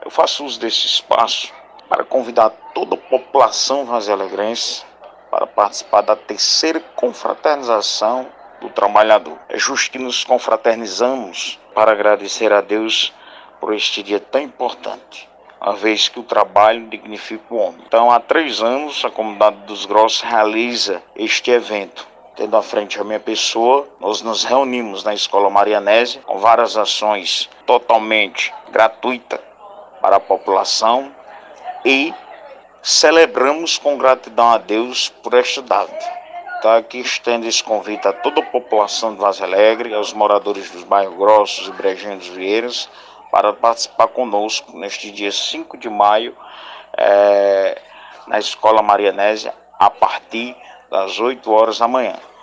Eu faço uso desse espaço para convidar toda a população vazialegrense para participar da terceira confraternização do trabalhador. É justo que nos confraternizamos para agradecer a Deus por este dia tão importante, uma vez que o trabalho dignifica o homem. Então, há 3 anos, a Comunidade dos Grossos realiza este evento. Tendo à frente a minha pessoa, nós nos reunimos na Escola Marianésia com várias ações totalmente gratuitas para a população e celebramos com gratidão a Deus por esta data. Então aqui estendo esse convite a toda a população de Vaza Alegre, aos moradores dos bairros Grossos e Brejinho dos Vieiras, para participar conosco neste dia 5 de maio, na Escola Marianésia, a partir das 8 horas da manhã.